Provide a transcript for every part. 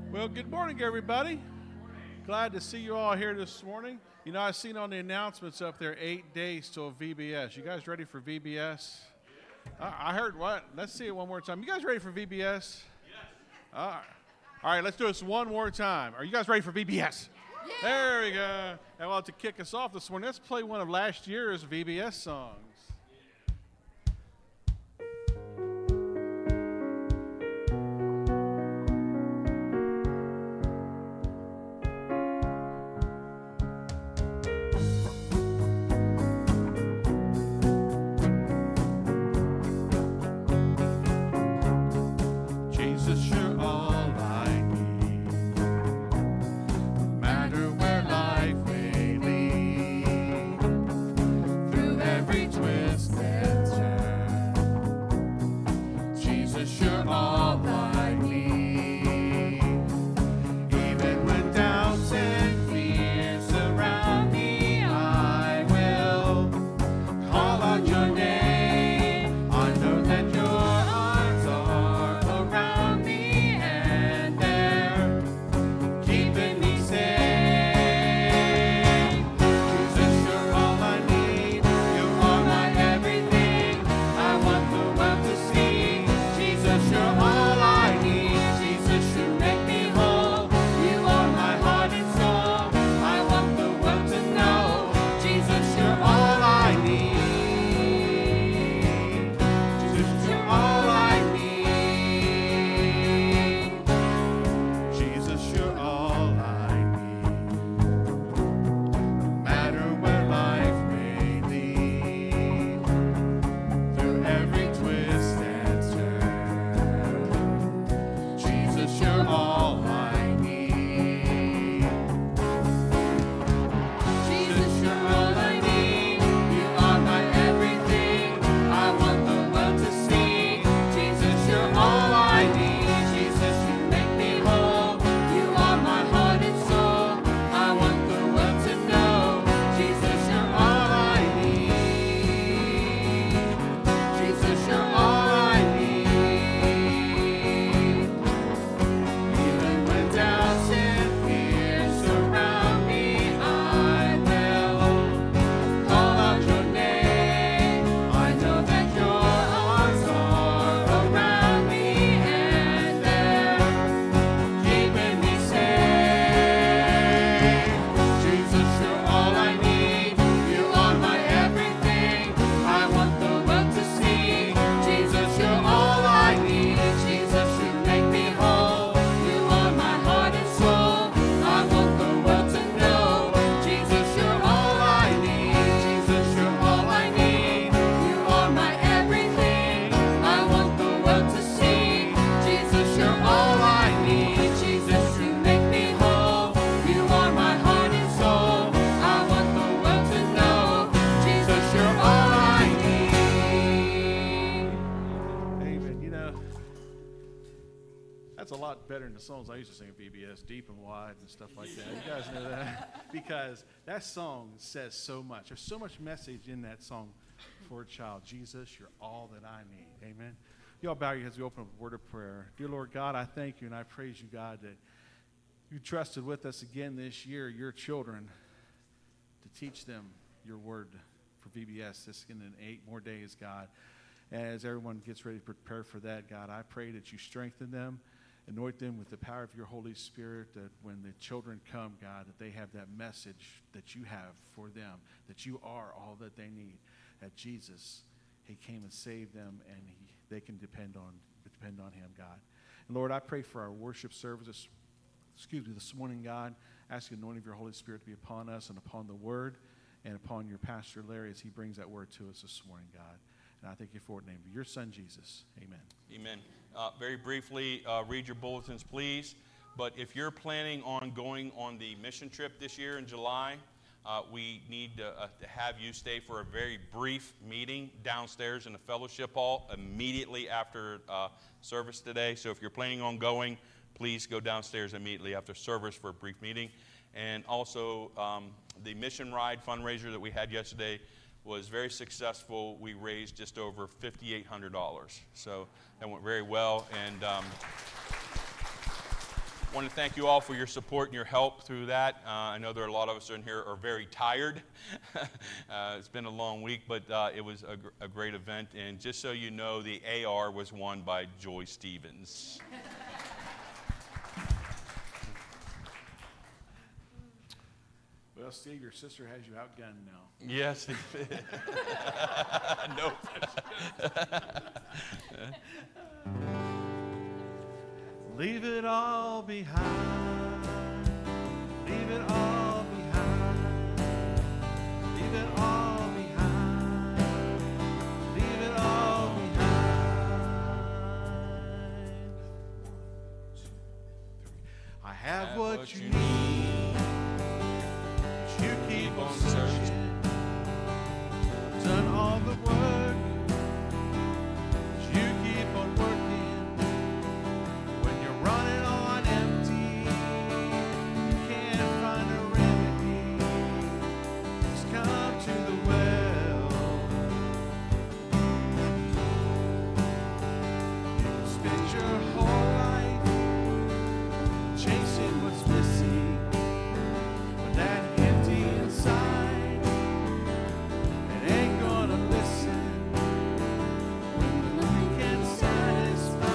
Well, good morning, everybody. Glad to see you all here this morning. You know, I've seen on the announcements up there 8 days till VBS. You guys ready for VBS? I heard what? Let's see it one more time. You guys ready for VBS? Yes. All right, let's do this one more time. Are you guys ready for VBS? Yeah. There we go. And well, to kick us off this morning, let's play one of last year's VBS songs. Better than the songs I used to sing at VBS, Deep and Wide and stuff like that. You guys know that? Because that song says so much. There's so much message in that song for a child. Jesus, you're all that I need. Amen. You all bow your heads. We open up a word of prayer. Dear Lord God, I thank you and I praise you, God, that you trusted with us again this year, your children, to teach them your word for VBS this in 8 more days, God. As everyone gets ready to prepare for that, God, I pray that you strengthen them. Anoint them with the power of your Holy Spirit, that when the children come, God, that they have that message that you have for them, that you are all that they need, that Jesus, he came and saved them, and they can depend on him, God. And Lord, I pray for our worship services, this morning, God. Ask the anointing of your Holy Spirit to be upon us and upon the word and upon your pastor, Larry, as he brings that word to us this morning, God. And I thank you for it in the name of your son, Jesus. Amen. Amen. Very briefly, read your bulletins, please. But if you're planning on going on the mission trip this year in July, we need to have you stay for a very brief meeting downstairs in the fellowship hall immediately after service today. So if you're planning on going, please go downstairs immediately after service for a brief meeting. And also, the Mission Ride fundraiser that we had yesterday was very successful. We raised just over $5,800. So that went very well. And I want to thank you all for your support and your help through that. I know there are a lot of us in here are very tired. It's been a long week, but it was a great event. And just so you know, the AR was won by Joy Stevens. Well, Steve, your sister has you outgunned now. Yes, Steve. No. Leave it all behind. Leave it all behind. Leave it all behind. Leave it all behind. 1, 2, 3. I have what you need. But you keep on searching. I've done all the work. But you keep on working. Running on empty, you can't find a remedy. Just come to the well. You can spend your whole life chasing what's missing, but that empty inside, it ain't gonna listen. When nothing can satisfy.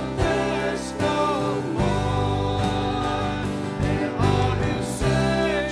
Search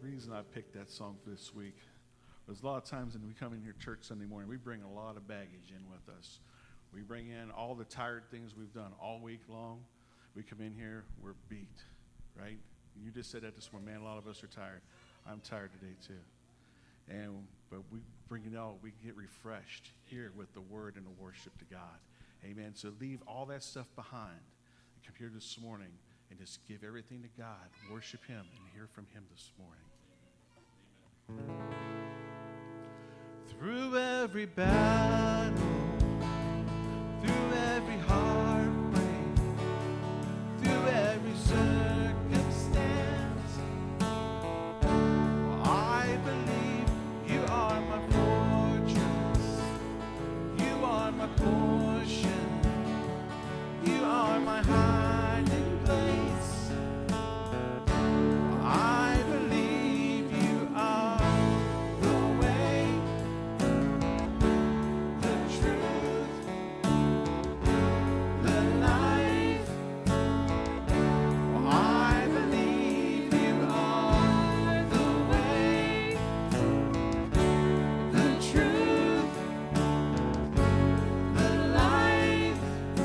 The reason I picked that song for this week was a lot of times when we come in here church Sunday morning, we bring a lot of baggage in with us. We bring in all the tired things we've done all week long. We come in here, we're beat, right? You just said that this morning, man, a lot of us are tired. I'm tired today too. But we bring it all, we get refreshed here with the word and the worship to God. Amen. So leave all that stuff behind and come here this morning and just give everything to God, worship him, and hear from him this morning. Through every battle, through every heartbreak, through every circumstance, I believe you are my fortress, you are my portion, you are my hiding place. I believe you are the way, the truth, the life. I believe you are the way, the truth, the life.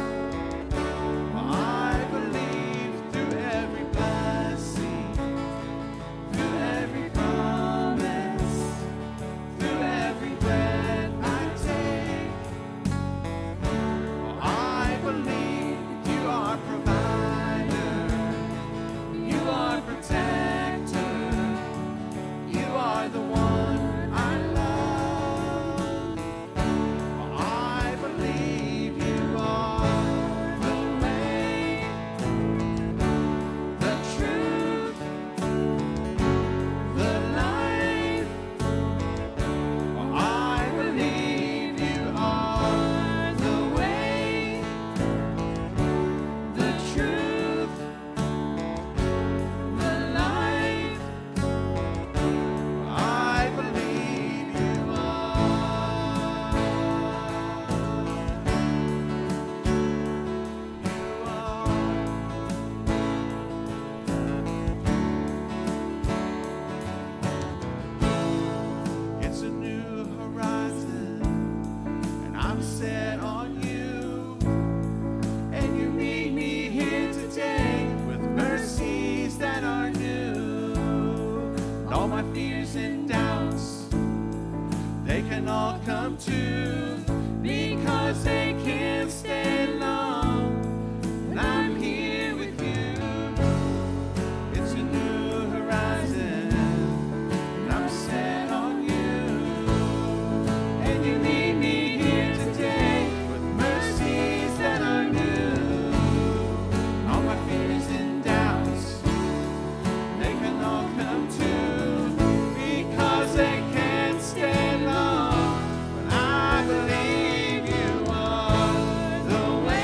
I believe through every blessing, through every promise, through every breath I take. I believe you are provider, you are protector, you are the one I love. I believe you are the way, the truth, the life. I believe you are the way, the truth, the life. I believe you It's a new horizon, and I'm set on you. And you meet me here today with mercies that are new. And all my fears and doubts, they can all come true because they can't stay long. And I'm here with you. It's a new horizon, and I'm set on you. And you meet me here today with mercies that are new. All my fears and doubts, they can all come true because they can't stay long. But I believe you are the way,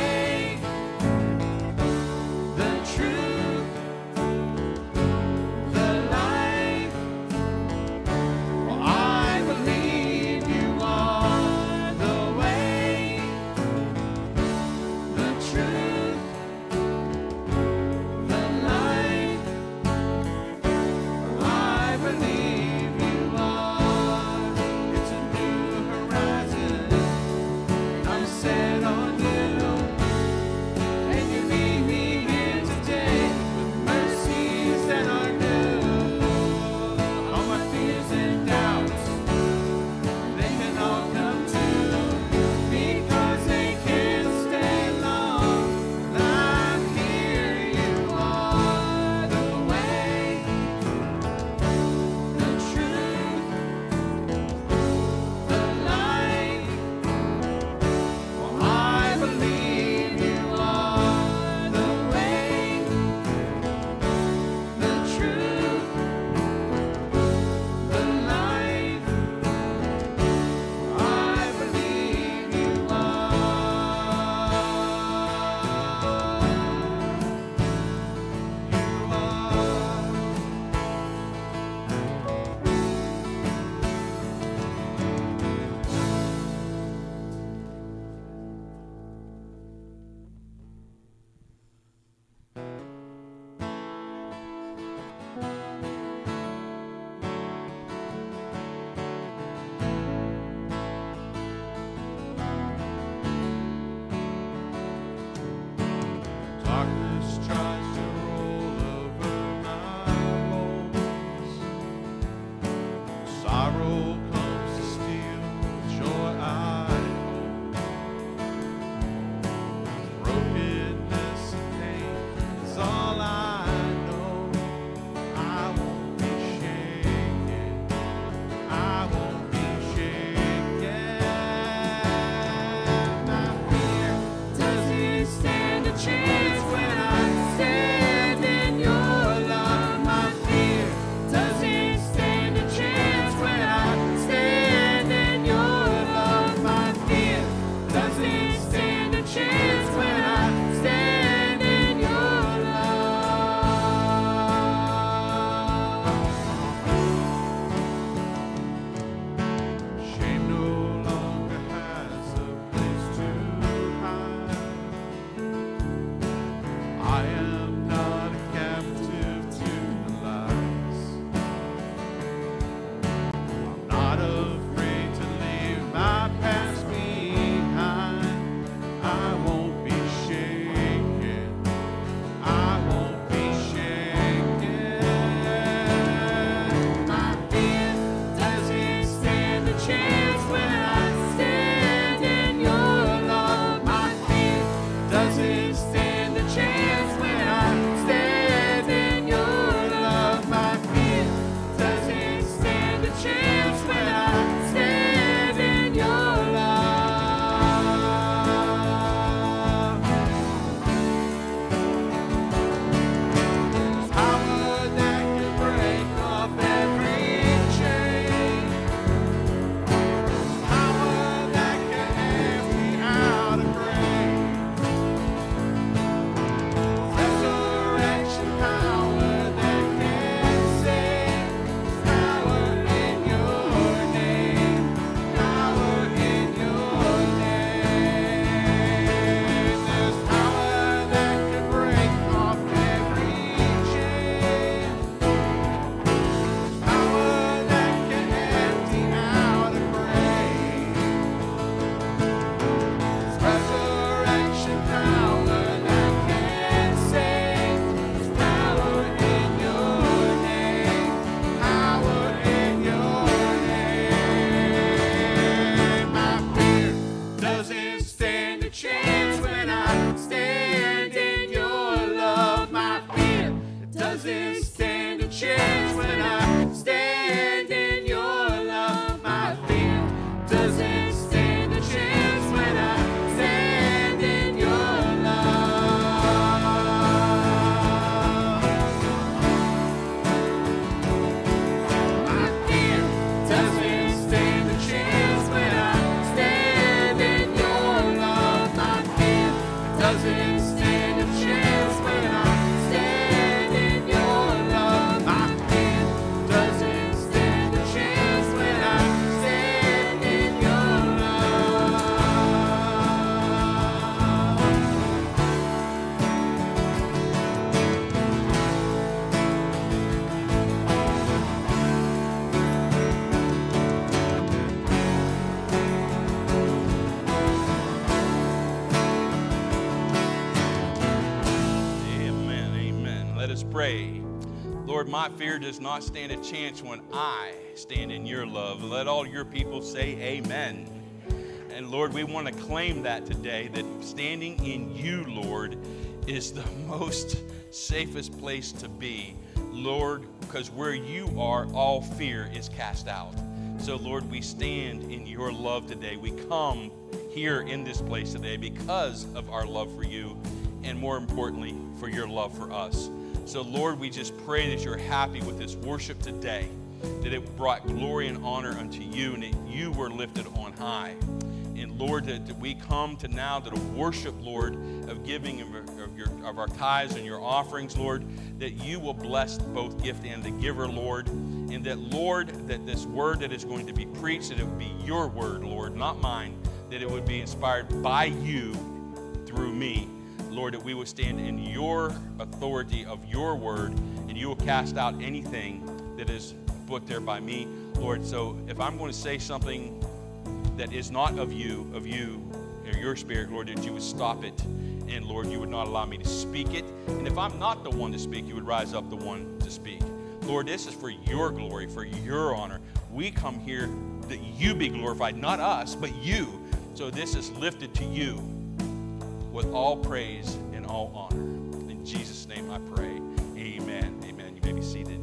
pray. Lord, my fear does not stand a chance when I stand in your love. Let all your people say amen. And Lord, we want to claim that today, that standing in you, Lord, is the most safest place to be. Lord, because where you are, all fear is cast out. So Lord, we stand in your love today. We come here in this place today because of our love for you, and more importantly, for your love for us. So Lord, we just pray that you're happy with this worship today, that it brought glory and honor unto you, and that you were lifted on high. And Lord, that we come to now to the worship, Lord, of giving of our tithes and your offerings, Lord, that you will bless both gift and the giver, Lord. And that, Lord, that this word that is going to be preached, that it would be your word, Lord, not mine, that it would be inspired by you through me. Lord, that we will stand in your authority of your word, and you will cast out anything that is put there by me, Lord. So if I'm going to say something that is not of you, or your spirit, Lord, that you would stop it. And Lord, you would not allow me to speak it. And if I'm not the one to speak, you would rise up the one to speak. Lord, this is for your glory, for your honor. We come here that you be glorified, not us, but you. So this is lifted to you with all praise and all honor. In Jesus' name I pray. Amen. Amen. You may be seated.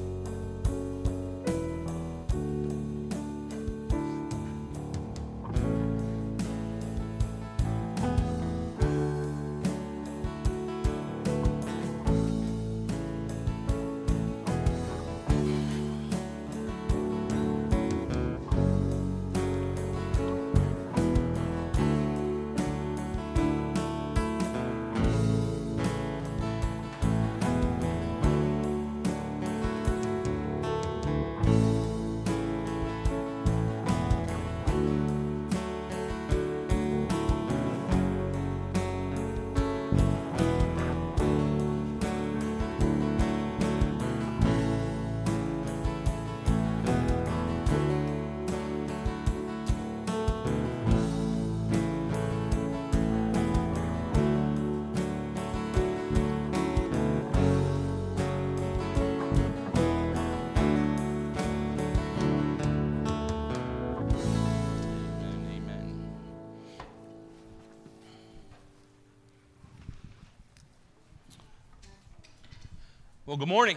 Well, good morning.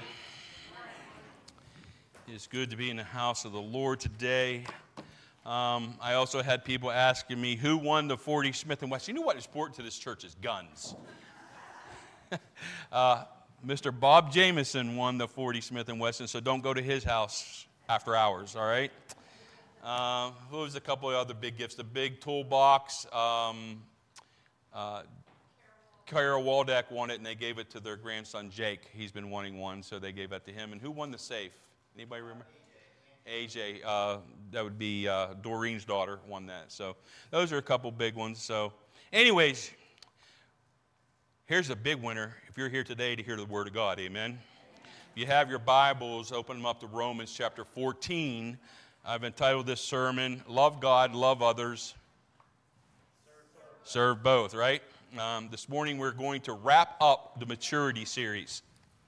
It's good to be in the house of the Lord today. I also had people asking me, who won the 40 Smith & Wesson? You know what is important to this church is guns. Mr. Bob Jameson won the 40 Smith & Wesson, so don't go to his house after hours, all right? Who was a couple of other big gifts? The big toolbox. Carol Waldeck won it, and they gave it to their grandson, Jake. He's been wanting one, so they gave that to him. And who won the safe? Anybody remember? AJ. That would be Doreen's daughter won that. So those are a couple big ones. So anyways, here's a big winner. If you're here today to hear the Word of God, amen. If you have your Bibles, open them up to Romans chapter 14. I've entitled this sermon, Love God, Love Others, Serve Both, right? This morning we're going to wrap up the maturity series.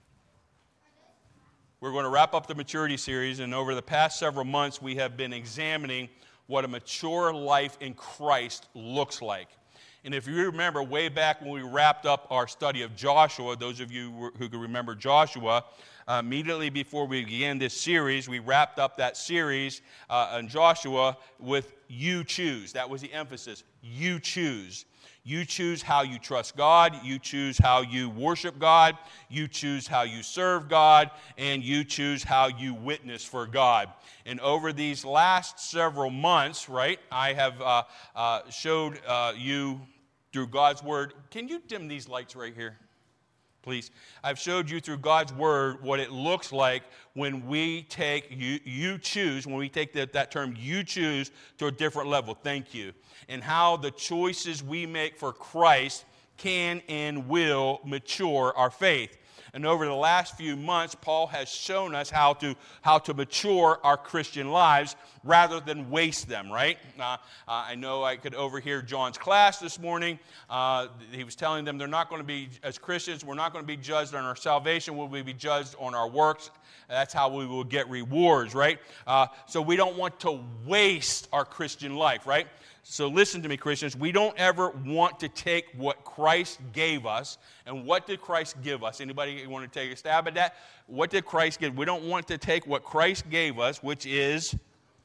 We're going to wrap up the maturity series, and over the past several months we have been examining what a mature life in Christ looks like. And if you remember way back when we wrapped up our study of Joshua, those of you who can remember Joshua, immediately before we began this series, we wrapped up that series on Joshua with you choose. That was the emphasis. You choose. You choose how you trust God, you choose how you worship God, you choose how you serve God, and you choose how you witness for God. And over these last several months, right, I have showed you through God's Word. Can you dim these lights right here, please? I've showed you through God's Word what it looks like when we take, you choose, when we take that term, you choose, to a different level. Thank you. And how the choices we make for Christ can and will mature our faith. And over the last few months, Paul has shown us how to mature our Christian lives rather than waste them, right? I know I could overhear John's class this morning. He was telling them they're not going to be, as Christians, we're not going to be judged on our salvation. We'll be judged on our works. That's how we will get rewards, right? So we don't want to waste our Christian life, right? So listen to me, Christians. We don't ever want to take what Christ gave us. And what did Christ give us? Anybody want to take a stab at that? What did Christ give? We don't want to take what Christ gave us, which is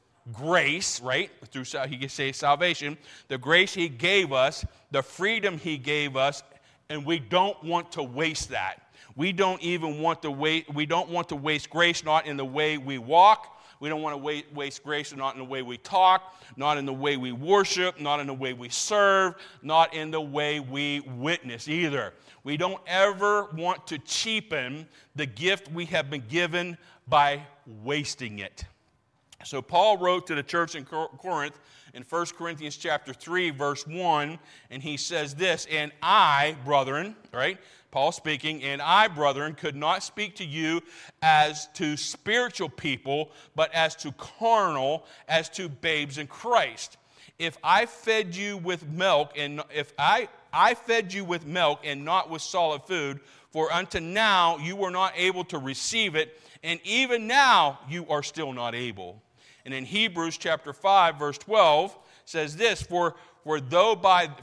grace, right? Through, he can say salvation. The grace he gave us, the freedom he gave us, and we don't want to waste that. We don't even want to waste grace, not in the way we walk. We don't want to waste grace not in the way we talk, not in the way we worship, not in the way we serve, not in the way we witness either. We don't ever want to cheapen the gift we have been given by wasting it. So Paul wrote to the church in Corinth in 1 Corinthians chapter 3, verse 1, and he says this, "And I, brethren," right? Paul speaking, "And I, brethren, could not speak to you as to spiritual people, but as to carnal, as to babes in Christ. If I fed you with milk, and if I fed you with milk and not with solid food, for unto now you were not able to receive it, and even now you are still not able." And in Hebrews chapter 5, verse 12, says this, For though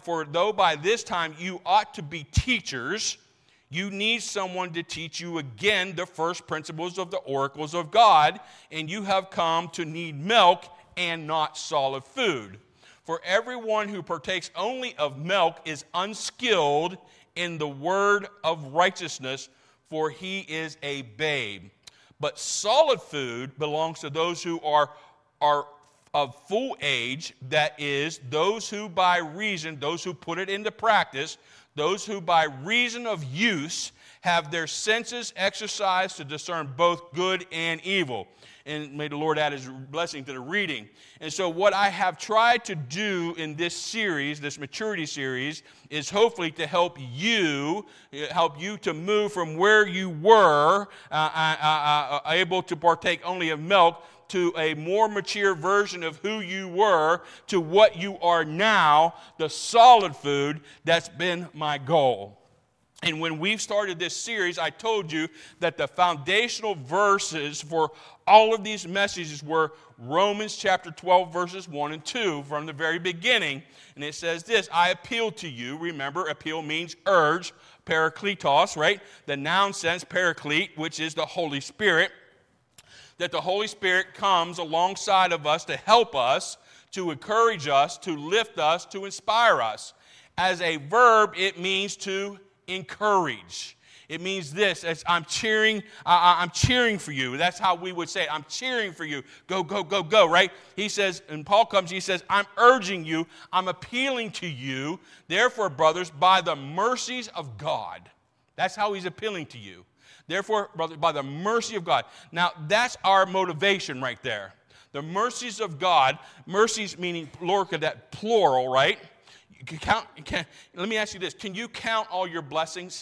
by this time you ought to be teachers, you need someone to teach you again the first principles of the oracles of God, and you have come to need milk and not solid food. For everyone who partakes only of milk is unskilled in the word of righteousness, for he is a babe. But solid food belongs to those who are of full age, that is, those who put it into practice, those who by reason of use have their senses exercised to discern both good and evil. And may the Lord add his blessing to the reading. And so what I have tried to do in this series, this maturity series, is hopefully to help you to move from where you were able to partake only of milk to a more mature version of who you were to what you are now, the solid food. That's been my goal. And when we've started this series, I told you that the foundational verses for all of these messages were Romans chapter 12, verses 1 and 2 from the very beginning. And it says this, "I appeal to you." Remember, appeal means urge, parakletos, right? The noun sense, paraklete, which is the Holy Spirit. That the Holy Spirit comes alongside of us to help us, to encourage us, to lift us, to inspire us. As a verb, it means to encourage. It means this, as I'm cheering for you. That's how we would say it. I'm cheering for you. Go, go, go, go, right? He says, and Paul comes, he says, I'm urging you, I'm appealing to you, therefore, brothers, by the mercies of God. That's how he's appealing to you. Therefore, brothers, by the mercy of God. Now, that's our motivation right there. The mercies of God, mercies meaning that plural, right? You can count. Let me ask you this. Can you count all your blessings?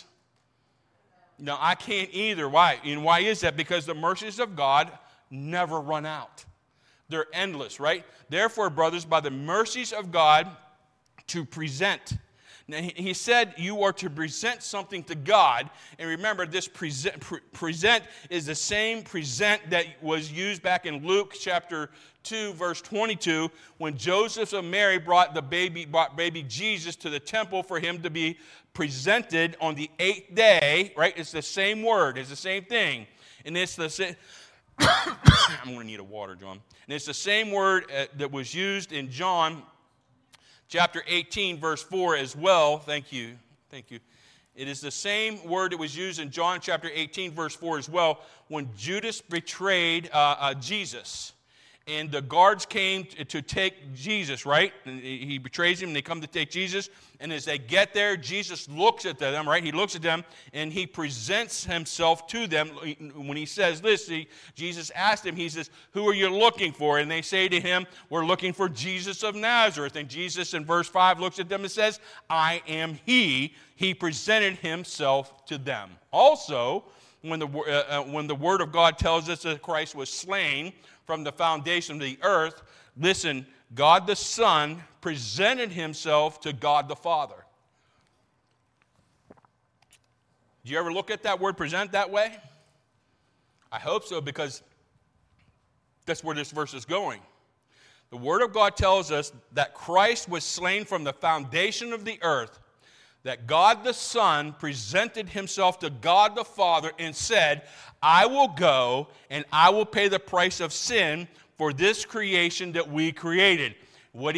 No, I can't either. Why? And why is that? Because the mercies of God never run out. They're endless, right? Therefore, brothers, by the mercies of God, to present. Now, he said you are to present something to God. And remember, this present is the same present that was used back in Luke chapter 2, verse 22, when Joseph and Mary brought baby Jesus to the temple for him to be presented on the 8th day, right? It's the same word. It's the same thing. And it's the same... I'm going to need a water, John. And it's the same word that was used in John chapter 18, verse 4 as well. Thank you. It is the same word that was used in John chapter 18, verse 4 as well, when Judas betrayed Jesus. and the guards came to take Jesus, right? And he betrays him, and they come to take Jesus. And as they get there, Jesus looks at them, right? He looks at them, and he presents himself to them. When he says this, Jesus asked him, he says, "Who are you looking for?" And they say to him, "We're looking for Jesus of Nazareth." And Jesus in verse 5 looks at them and says, "I am he." He presented himself to them. Also, when the Word of God tells us that Christ was slain from the foundation of the earth, listen, God the Son presented himself to God the Father. Do you ever look at that word present that way? I hope so, because that's where this verse is going. The Word of God tells us that Christ was slain from the foundation of the earth, that God the Son presented himself to God the Father and said, "I will go and I will pay the price of sin for this creation that we created." What's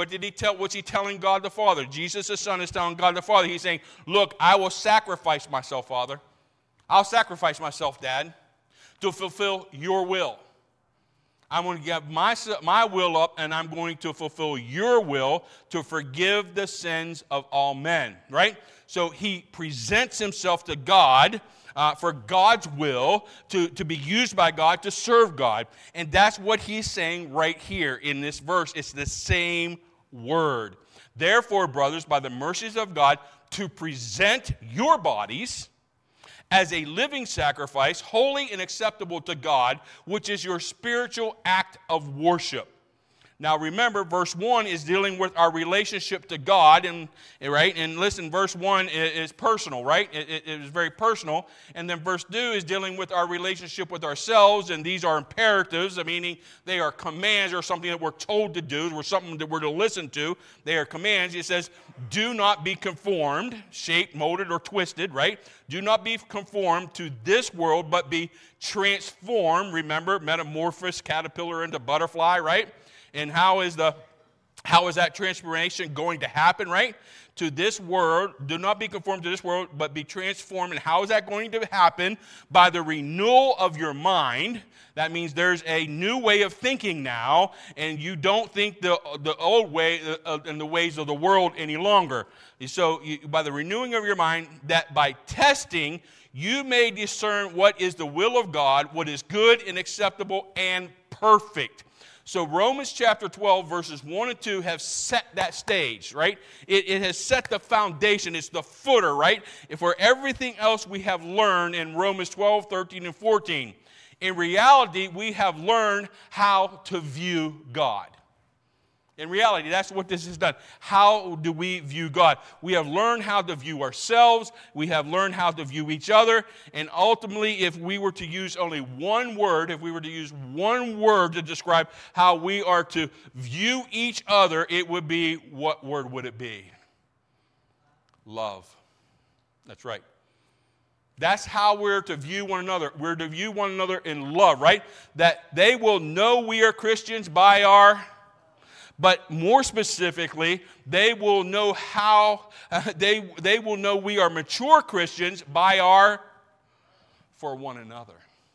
he telling God the Father? Jesus the Son is telling God the Father. He's saying, "Look, I will sacrifice myself, Father. I'll sacrifice myself, Dad, to fulfill your will. I'm going to give my will up, and I'm going to fulfill your will to forgive the sins of all men," right? So he presents himself to God for God's will, to be used by God, to serve God. And that's what he's saying right here in this verse. It's the same word. "Therefore, brothers, by the mercies of God, to present your bodies as a living sacrifice, holy and acceptable to God, which is your spiritual act of worship." Now remember, verse 1 is dealing with our relationship to God, right? And listen, verse 1 is personal, right? It is very personal. And then verse 2 is dealing with our relationship with ourselves, and these are imperatives, meaning they are commands or something that we're told to do, or something that we're to listen to. They are commands. It says, "Do not be conformed," shaped, molded, or twisted, right? "Do not be conformed to this world, but be transformed." Remember, metamorphosis, caterpillar into butterfly, right? And how is that transformation going to happen, right? To this world, do not be conformed to this world, but be transformed. And how is that going to happen? By the renewal of your mind. That means there's a new way of thinking now, and you don't think the old way and the ways of the world any longer. So by the renewing of your mind, that by testing, you may discern what is the will of God, what is good and acceptable and perfect. So Romans chapter 12, verses 1 and 2 have set that stage, right? It has set the foundation. It's the footer, right? For everything else we have learned in Romans 12, 13, and 14. In reality, we have learned how to view God. In reality, that's what this has done. How do we view God? We have learned how to view ourselves. We have learned how to view each other. And ultimately, if we were to use only one word, to describe how we are to view each other, it would be, what word would it be? Love. That's right. That's how we're to view one another. We're to view one another in love, right? That they will know we are Christians by our... But more specifically, they will know they will know we are mature Christians by our for one another.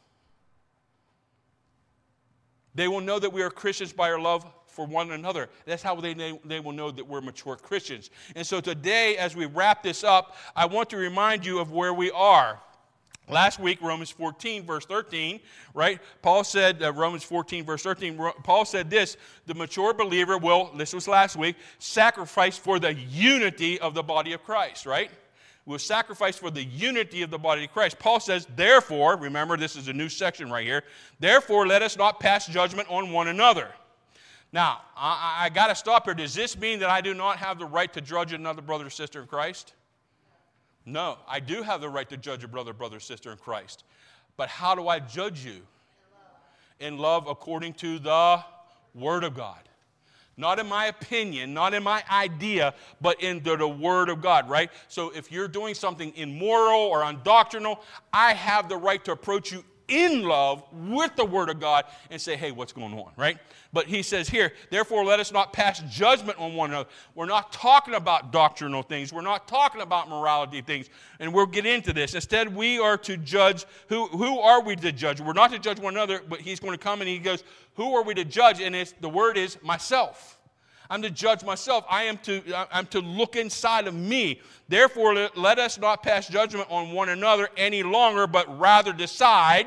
They will know that we are Christians by our love for one another. That's how they will know that we're mature Christians. And so today, as we wrap this up, I want to remind you of where we are. Last week, Romans 14, verse 13, right? Paul said, Romans 14, verse 13, Paul said this: the mature believer will, this was last week, sacrifice for the unity of the body of Christ, right? Will sacrifice for the unity of the body of Christ. Paul says, therefore, remember this is a new section right here, therefore let us not pass judgment on one another. Now, I got to stop here. Does this mean that I do not have the right to judge another brother or sister in Christ? No, I do have the right to judge a brother or sister in Christ. But how do I judge you? In love according to the Word of God. Not in my opinion, not in my idea, but in the Word of God, right? So if you're doing something immoral or undoctrinal, I have the right to approach you in love with the Word of God and say, hey, what's going on, right? But he says here, therefore let us not pass judgment on one another. We're not talking about doctrinal things. We're not talking about morality things. And we'll get into this. Instead, we are to judge. Who are we to judge? We're not to judge one another, but he's going to come and he goes, who are we to judge? And the word is myself. I'm to judge myself. I'm to look inside of me. Therefore, let us not pass judgment on one another any longer, but rather decide,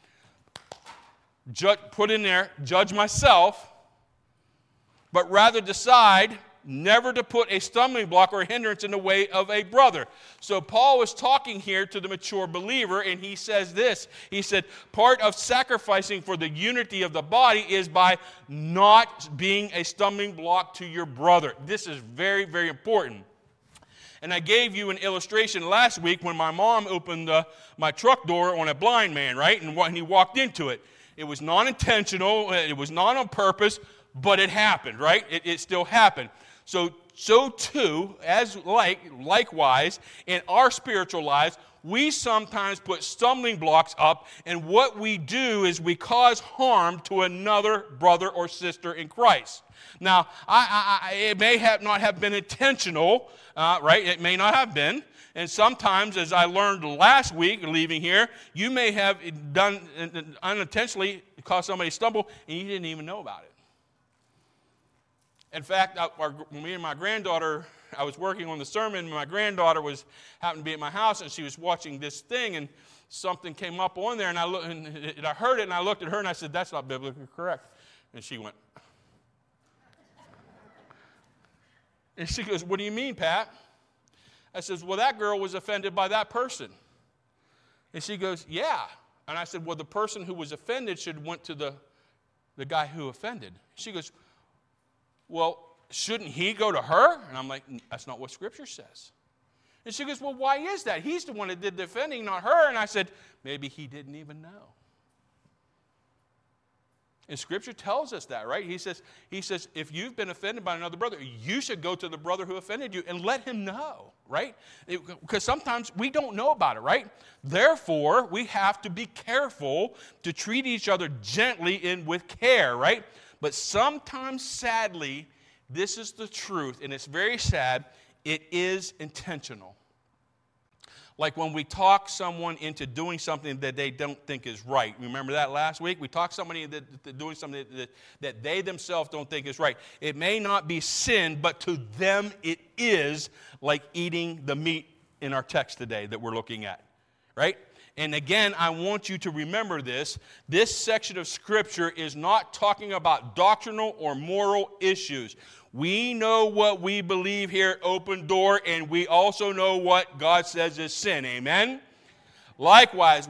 put in there, judge myself, but rather decide never to put a stumbling block or a hindrance in the way of a brother. So Paul is talking here to the mature believer, and he says this. He said, part of sacrificing for the unity of the body is by not being a stumbling block to your brother. This is very, very important. And I gave you an illustration last week when my mom opened my truck door on a blind man, right? And he walked into it. It was non-intentional. It was not on purpose, but it happened, right? It still happened. So too, likewise, in our spiritual lives, we sometimes put stumbling blocks up, and what we do is we cause harm to another brother or sister in Christ. Now, it may not have been intentional, right? It may not have been. And sometimes, as I learned last week leaving here, you may have done unintentionally caused somebody to stumble, and you didn't even know about it. In fact, me and my granddaughter, I was working on the sermon, and my granddaughter happened to be at my house, and she was watching this thing, and something came up on there, and I heard it, and I looked at her, and I said, that's not biblically correct. And she went. And she goes, what do you mean, Pat? I says, well, that girl was offended by that person. And she goes, yeah. And I said, well, the person who was offended should went to the guy who offended. She goes, well, shouldn't he go to her? And I'm like, that's not what Scripture says. And she goes, well, why is that? He's the one that did the offending, not her. And I said, maybe he didn't even know. And Scripture tells us that, right? He says, if you've been offended by another brother, you should go to the brother who offended you and let him know, right? Because sometimes we don't know about it, right? Therefore, we have to be careful to treat each other gently and with care, right? But sometimes, sadly, this is the truth, and it's very sad, it is intentional. Like when we talk someone into doing something that they don't think is right. Remember that last week? We talked somebody into doing something that they themselves don't think is right. It may not be sin, but to them it is, like eating the meat in our text today that we're looking at, right? And again, I want you to remember this. This section of Scripture is not talking about doctrinal or moral issues. We know what we believe here at Open Door, and we also know what God says is sin. Amen? Likewise,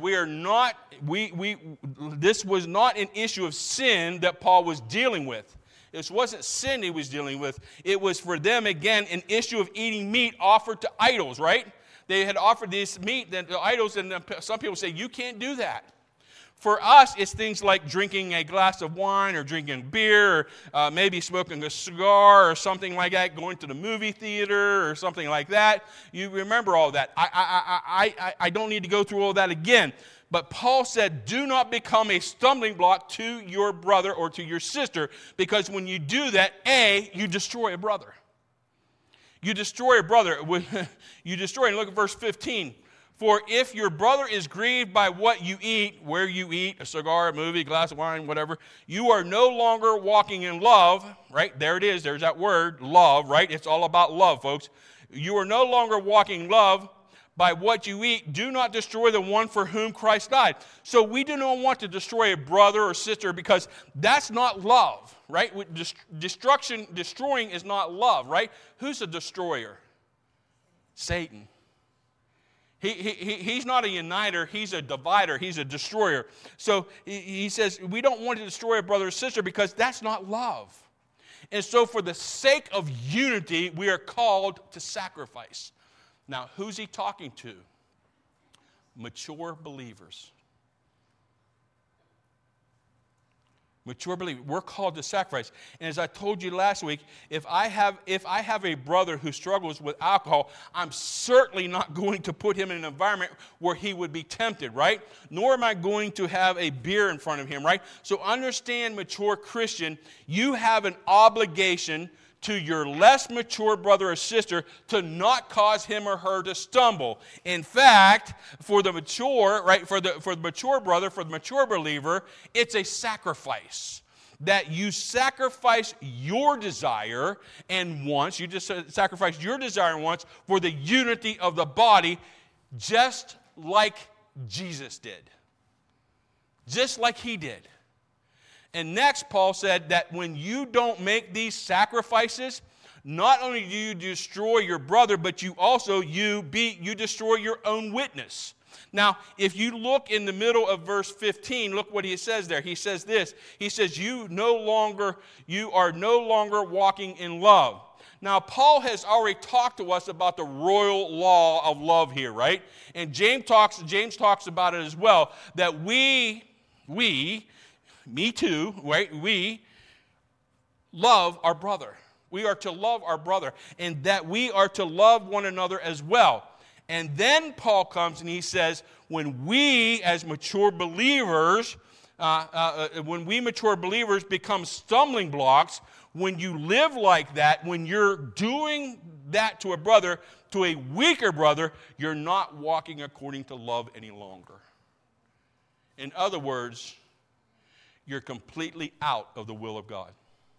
this was not an issue of sin that Paul was dealing with. This wasn't sin he was dealing with. It was for them, again, an issue of eating meat offered to idols, right? They had offered this meat to idols, and some people say, you can't do that. For us, it's things like drinking a glass of wine or drinking beer or maybe smoking a cigar or something like that, going to the movie theater or something like that. You remember all that. I don't need to go through all that again. But Paul said, do not become a stumbling block to your brother or to your sister, because when you do that, you destroy a brother. You destroy a brother. You destroy, and look at verse 15. For if your brother is grieved by what you eat, where you eat, a cigar, a movie, a glass of wine, whatever, you are no longer walking in love, right? There it is. There's that word, love, right? It's all about love, folks. You are no longer walking love by what you eat. Do not destroy the one for whom Christ died. So we do not want to destroy a brother or sister, because that's not love, right? Destroying is not love, right? Who's a destroyer? Satan. He's not a uniter, he's a divider, he's a destroyer. So he says we don't want to destroy a brother or sister, because that's not love. And so for the sake of unity, we are called to sacrifice. Now, who's he talking to? Mature believers. Mature believer. We're called to sacrifice. And as I told you last week, if I have a brother who struggles with alcohol, I'm certainly not going to put him in an environment where he would be tempted, right? Nor am I going to have a beer in front of him, right? So understand, mature Christian, you have an obligation to your less mature brother or sister to not cause him or her to stumble. In fact, for the mature, right, for the mature brother, for the mature believer, it's a sacrifice. That you sacrifice your desire and wants, you just sacrifice your desire and wants for the unity of the body, just like Jesus did. Just like he did. And next, Paul said that when you don't make these sacrifices, not only do you destroy your brother, but you also you destroy your own witness. Now, if you look in the middle of verse 15, look what he says there. He says this. He says, you are no longer walking in love. Now, Paul has already talked to us about the royal law of love here, right? And James talks about it as well, that we, me too, right? We love our brother. We are to love our brother, and that we are to love one another as well. And then Paul comes and he says, when we as mature believers, become stumbling blocks, when you live like that, when you're doing that to a brother, to a weaker brother, you're not walking according to love any longer. In other words, you're completely out of the will of God.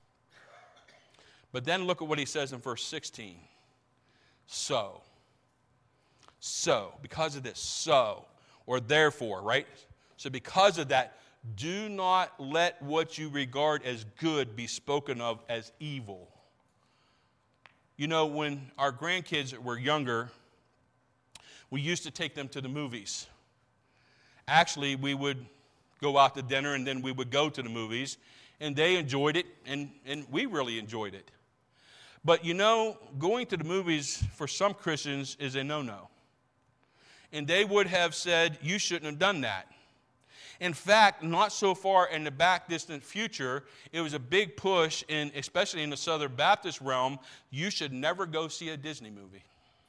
But then look at what he says in verse 16. So, because of this, or therefore, right? So because of that, do not let what you regard as good be spoken of as evil. You know, when our grandkids were younger, we used to take them to the movies. Actually, we would go out to dinner and then we would go to the movies, and they enjoyed it, and we really enjoyed it. But you know, going to the movies for some Christians is a no-no. And they would have said, you shouldn't have done that. In fact, not so far in the back distant future, it was a big push, especially in the Southern Baptist realm, you should never go see a Disney movie.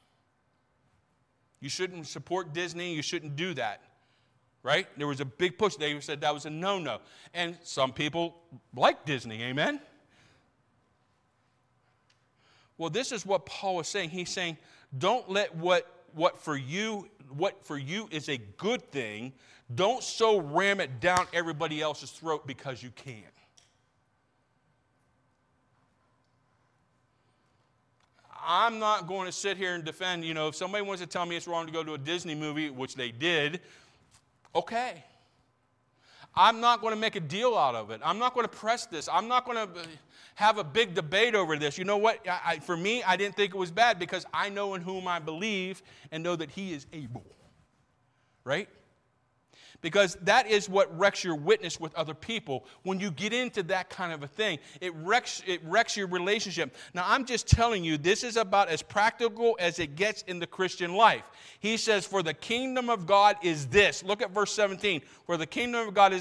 You shouldn't support Disney, you shouldn't do that. Right? There was a big push. They said that was a no-no. And some people like Disney, amen? Well, this is what Paul is saying. He's saying, don't let what for you is a good thing, don't so ram it down everybody else's throat because you can. I'm not going to sit here and defend, if somebody wants to tell me it's wrong to go to a Disney movie, which they did, okay. I'm not going to make a deal out of it. I'm not going to press this. I'm not going to have a big debate over this. You know what? For me, I didn't think it was bad because I know in whom I believe and know that he is able. Right? Because that is what wrecks your witness with other people. When you get into that kind of a thing, it wrecks your relationship. Now, I'm just telling you, this is about as practical as it gets in the Christian life. He says, for the kingdom of God is this. Look at verse 17. For the kingdom of God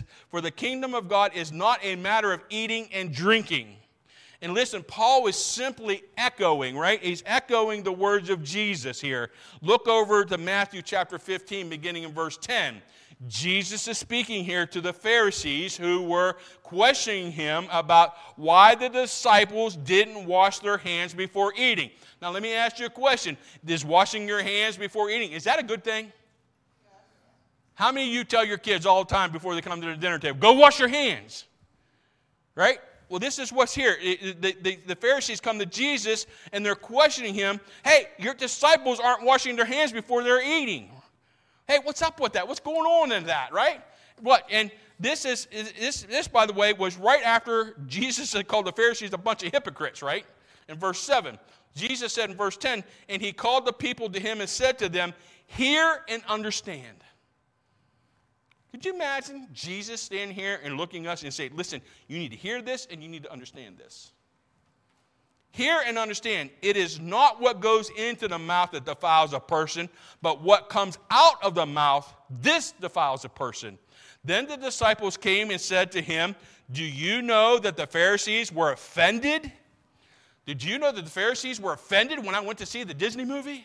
is not a matter of eating and drinking. And listen, Paul is simply echoing, right? He's echoing the words of Jesus here. Look over to Matthew chapter 15, beginning in verse 10. Jesus is speaking here to the Pharisees who were questioning him about why the disciples didn't wash their hands before eating. Now, let me ask you a question. Is washing your hands before eating, is that a good thing? How many of you tell your kids all the time before they come to the dinner table, go wash your hands? Right? Well, this is what's here. The Pharisees come to Jesus and they're questioning him. Hey, your disciples aren't washing their hands before they're eating. Hey, what's up with that? What's going on in that, right? What? And this, by the way, was right after Jesus had called the Pharisees a bunch of hypocrites, right? In verse 7. Jesus said in verse 10, and he called the people to him and said to them, hear and understand. Could you imagine Jesus standing here and looking at us and saying, listen, you need to hear this and you need to understand this. Hear and understand, it is not what goes into the mouth that defiles a person, but what comes out of the mouth, this defiles a person. Then the disciples came and said to him, do you know that the Pharisees were offended? Did you know that the Pharisees were offended when I went to see the Disney movie?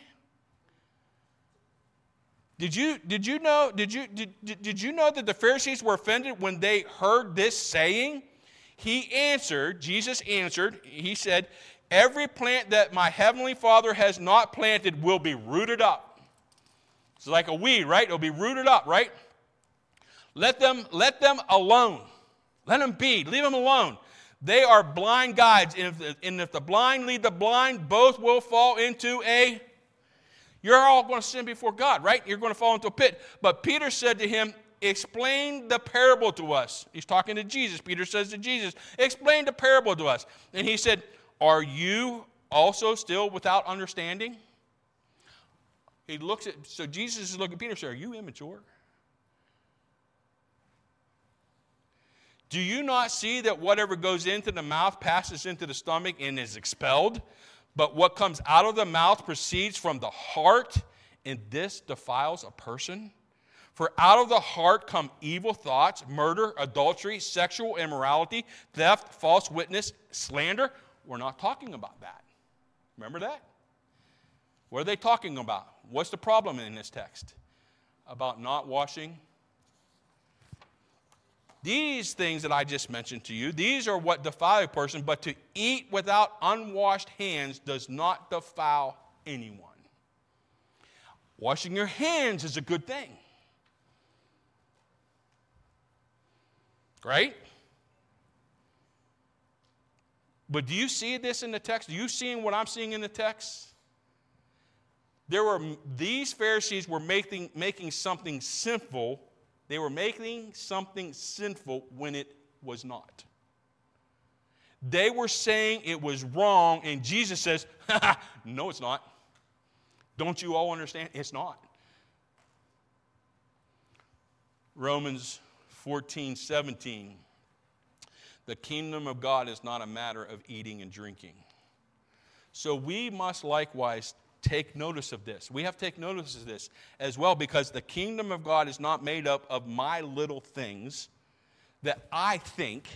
Did you know that the Pharisees were offended when they heard this saying? Jesus answered, he said, every plant that my heavenly Father has not planted will be rooted up. It's like a weed, right? It'll be rooted up, right? Let them alone. Let them be. Leave them alone. They are blind guides, and if the blind lead the blind, both will fall into a... You're all going to sin before God, right? You're going to fall into a pit. But Peter said to him, explain the parable to us. He's talking to Jesus. Peter says to Jesus, explain the parable to us. And he said, are you also still without understanding? So Jesus is looking at Peter and says, are you immature? Do you not see that whatever goes into the mouth passes into the stomach and is expelled? But what comes out of the mouth proceeds from the heart, and this defiles a person. For out of the heart come evil thoughts, murder, adultery, sexual immorality, theft, false witness, slander. We're not talking about that. Remember that? What are they talking about? What's the problem in this text? About not washing. These things that I just mentioned to you, these are what defile a person, but to eat without unwashed hands does not defile anyone. Washing your hands is a good thing. Right? But do you see this in the text? Are you seeing what I'm seeing in the text? These Pharisees were making something sinful. They were making something sinful when it was not. They were saying it was wrong, and Jesus says, no, it's not. Don't you all understand? It's not. Romans 14:17. The kingdom of God is not a matter of eating and drinking. So we must likewise take notice of this. We have to take notice of this as well, because the kingdom of God is not made up of my little things that I think.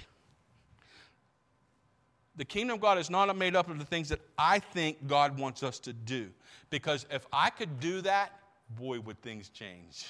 The kingdom of God is not made up of the things that I think God wants us to do. Because if I could do that, boy, would things change.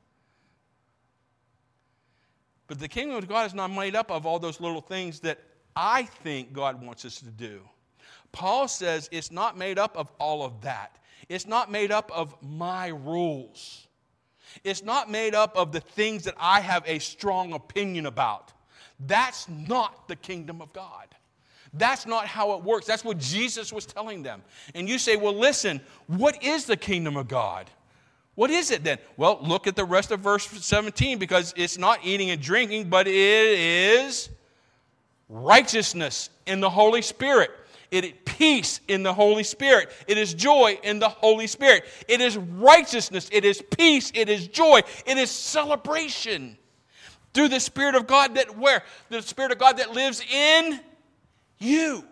But the kingdom of God is not made up of all those little things that I think God wants us to do. Paul says it's not made up of all of that. It's not made up of my rules. It's not made up of the things that I have a strong opinion about. That's not the kingdom of God. That's not how it works. That's what Jesus was telling them. And you say, well, listen, what is the kingdom of God? What is it then? Well, look at the rest of verse 17, because it's not eating and drinking, but it is righteousness in the Holy Spirit. It is peace in the Holy Spirit. It is joy in the Holy Spirit. It is righteousness. It is peace. It is joy. It is celebration through the Spirit of God the Spirit of God that lives in you.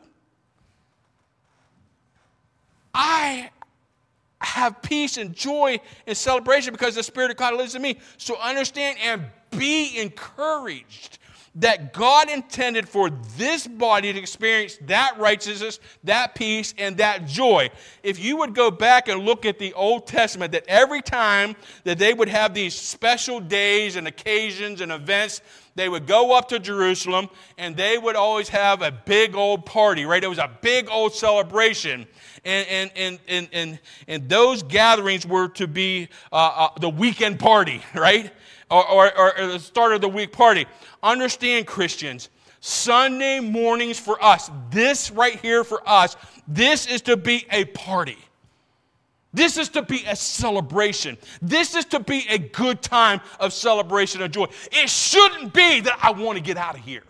I have peace and joy and celebration because the Spirit of God lives in me. So understand and be encouraged that God intended for this body to experience that righteousness, that peace, and that joy. If you would go back and look at the Old Testament, that every time that they would have these special days and occasions and events, they would go up to Jerusalem and they would always have a big old party, right? It was a big old celebration. And those gatherings were to be the weekend party, right? Or the start of the week party. Understand, Christians, Sunday mornings for us, this right here for us, this is to be a party. This is to be a celebration. This is to be a good time of celebration and joy. It shouldn't be that I want to get out of here.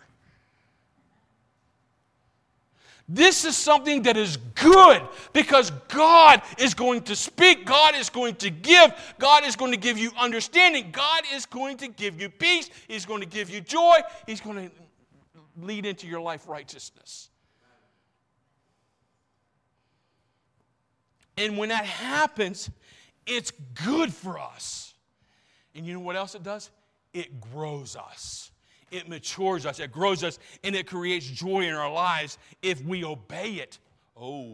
This is something that is good because God is going to speak. God is going to give. God is going to give you understanding. God is going to give you peace. He's going to give you joy. He's going to lead into your life righteousness. And when that happens, it's good for us. And you know what else it does? it grows us. It matures us. It grows us. And it creates joy in our lives if we obey it. Oh.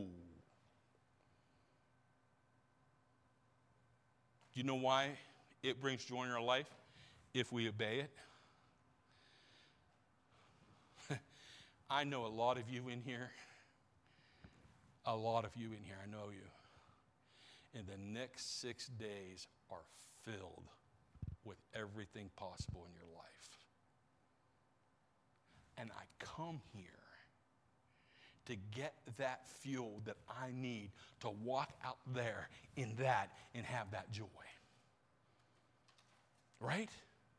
Do you know why it brings joy in our life? If we obey it. I know a lot of you in here. A lot of you in here, I know you. And the next 6 days are filled with everything possible in your life. And I come here to get that fuel that I need to walk out there in that and have that joy. Right?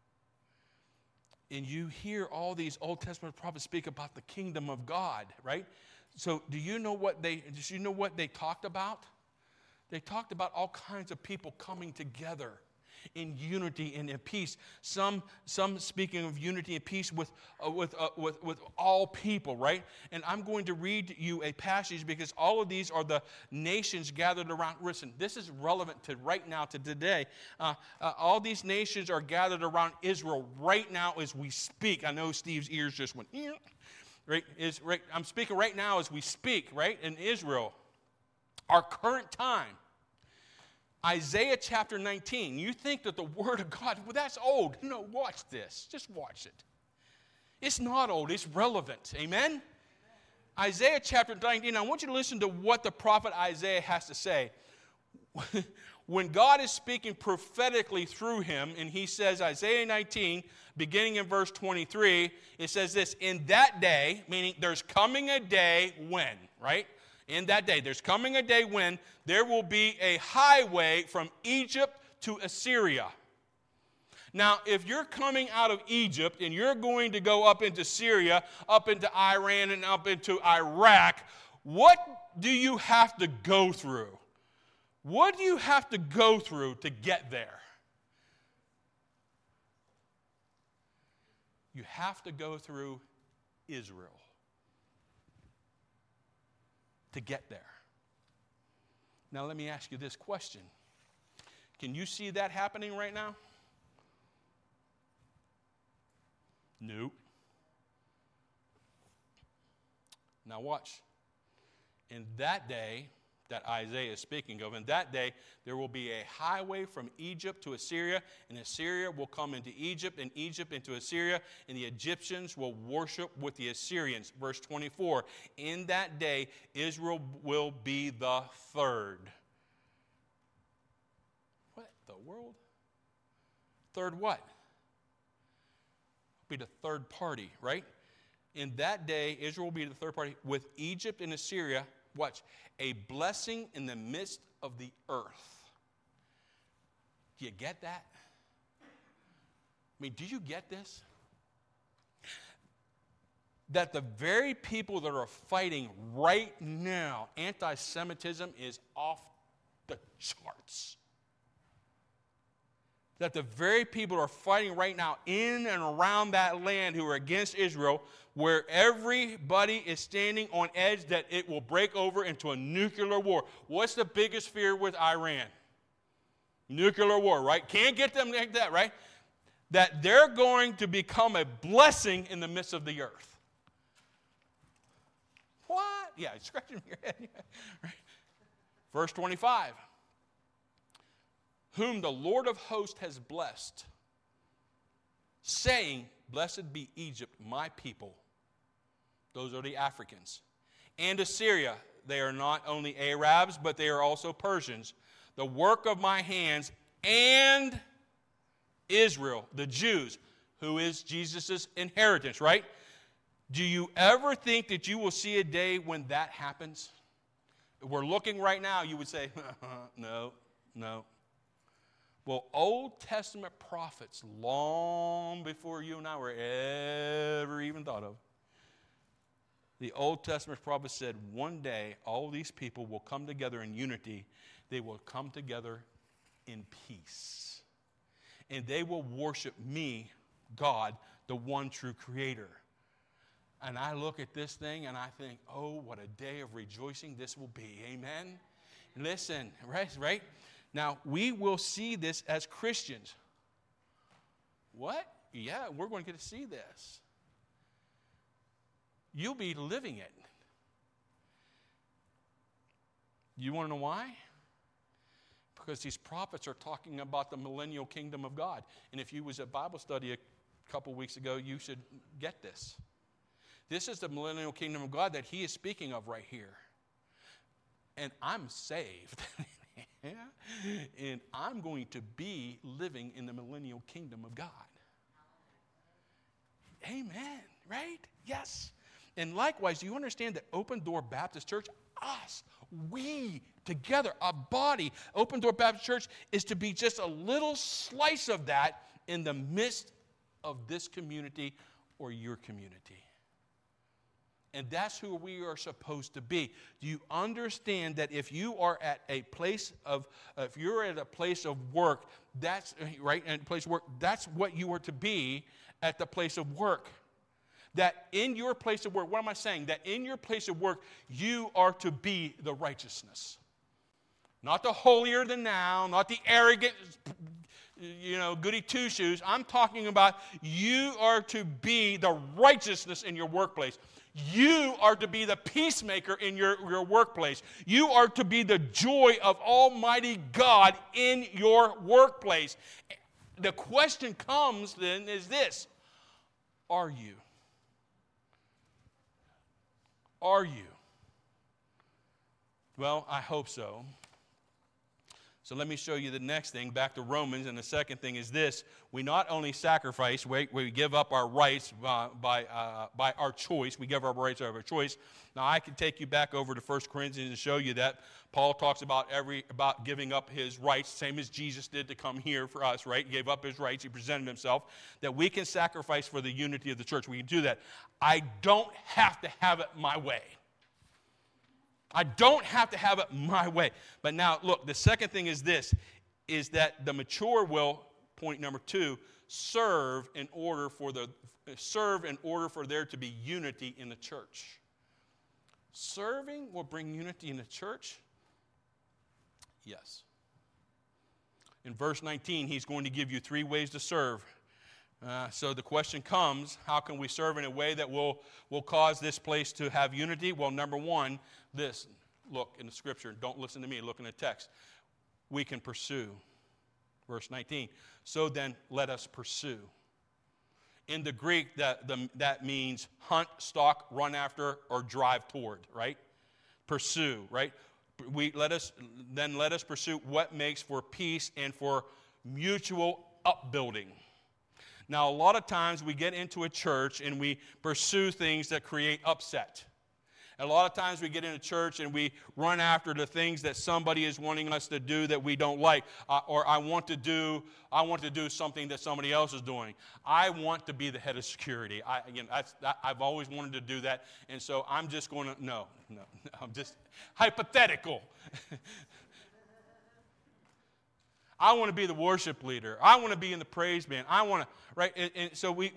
And you hear all these Old Testament prophets speak about the kingdom of God, right? So do you know what they talked about? They talked about all kinds of people coming together in unity and in peace. Some speaking of unity and peace with all people, right? And I'm going to read you a passage because all of these are the nations gathered around. Listen, this is relevant to right now, to today. All these nations are gathered around Israel right now as we speak. I know Steve's ears just went, right? I'm speaking right now as we speak, right? In Israel, our current time. Isaiah chapter 19. You think that the Word of God, well, that's old. No, watch this. Just watch it. It's not old. It's relevant. Amen? Isaiah chapter 19. I want you to listen to what the prophet Isaiah has to say. When God is speaking prophetically through him, and he says, Isaiah 19, beginning in verse 23, it says this, in that day, meaning there's coming a day when, right? In that day, there's coming a day when there will be a highway from Egypt to Assyria. Now, if you're coming out of Egypt and you're going to go up into Syria, up into Iran, and up into Iraq, what do you have to go through? What do you have to go through to get there? You have to go through Israel to get there. Now let me ask you this question. Can you see that happening right now? Nope. Now watch. In that day that Isaiah is speaking of, in that day there will be a highway from Egypt to Assyria, and Assyria will come into Egypt, and Egypt into Assyria, and the Egyptians will worship with the Assyrians. Verse 24, in that day Israel will be the third. What the world? Third what? Be the third party, right? In that day Israel will be the third party with Egypt and Assyria. Watch, a blessing in the midst of the earth. Do you get that? I mean, do you get this? That the very people that are fighting right now, anti-Semitism is off the charts. That the very people who are fighting right now in and around that land who are against Israel, where everybody is standing on edge that it will break over into a nuclear war. What's the biggest fear with Iran? Nuclear war, right? Can't get them like that, right? That they're going to become a blessing in the midst of the earth. What? Yeah, scratching your head. Right? Verse 25. Whom the Lord of hosts has blessed, saying, blessed be Egypt, my people. Those are the Africans. And Assyria, they are not only Arabs, but they are also Persians. The work of my hands, and Israel, the Jews, who is Jesus' inheritance, right? Do you ever think that you will see a day when that happens? If we're looking right now, you would say, no. Well, Old Testament prophets, long before you and I were ever even thought of, the Old Testament prophets said one day all these people will come together in unity. They will come together in peace. And they will worship me, God, the one true creator. And I look at this thing and I think, oh, what a day of rejoicing this will be. Amen? Listen, right? Now, we will see this as Christians. what? Yeah, we're going to get to see this. You'll be living it. You want to know why? Because these prophets are talking about the millennial kingdom of God. And if you was at Bible study a couple weeks ago, you should get this. This is the millennial kingdom of God that he is speaking of right here. And I'm saved. And I'm going to be living in the millennial kingdom of God. Amen, right? Yes. And likewise, do you understand that Open Door Baptist Church, us, we together, a body, Open Door Baptist Church is to be just a little slice of that in the midst of this community or your community. And that's who we are supposed to be. Do you understand that if you are at a place of, if you're at a place of work, that's right, and place of work, that's what you are to be at the place of work. That in your place of work, what am I saying? That in your place of work, you are to be the righteousness. Not the holier than thou, not the arrogant, goody two-shoes. I'm talking about you are to be the righteousness in your workplace. You are to be the peacemaker in your workplace. You are to be the joy of Almighty God in your workplace. The question comes then is this: are you? Are you? Well, I hope so. So let me show you the next thing, back to Romans, and the second thing is this. We not only sacrifice, we give up our rights by our choice. We give up our rights by our choice. Now, I can take you back over to 1 Corinthians and show you that Paul talks about giving up his rights, same as Jesus did to come here for us, right? He gave up his rights. He presented himself, that we can sacrifice for the unity of the church. We can do that. I don't have to have it my way. I don't have to have it my way. But now, look, the second thing is this, is that the mature will, point number 2, serve in order for there to be unity in the church. Serving will bring unity in the church? Yes. In verse 19, he's going to give you 3 ways to serve. So the question comes, how can we serve in a way that will cause this place to have unity? Well, number 1, this. Look in the scripture. Don't listen to me. Look in the text. We can pursue. Verse 19. So then, let us pursue. In the Greek, that means hunt, stalk, run after, or drive toward, right? Pursue, right? Let us pursue what makes for peace and for mutual upbuilding. Now, a lot of times we get into a church and we pursue things that create upset. A lot of times we get into church and we run after the things that somebody is wanting us to do that we don't like, or I want to do something that somebody else is doing. I want to be the head of security. I've always wanted to do that, and so I'm just going to no. I'm just hypothetical. I want to be the worship leader. I want to be in the praise band. I want to, right? And so we